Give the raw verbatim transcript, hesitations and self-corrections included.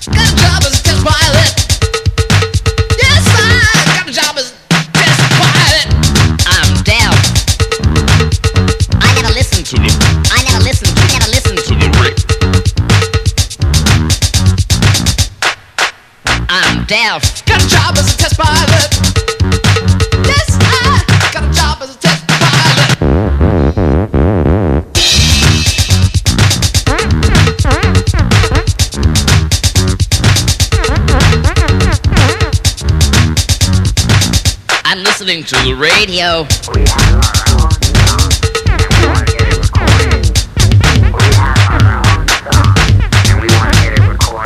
got a job as a test pilot. Yes, I got a job as a test pilot. I'm deaf. I never listen to the. I never listen. I never listen to the Rick. I'm deaf. Got a job as a test pilot. Yes, I got a job as a test pilot. I'm listening to the radio.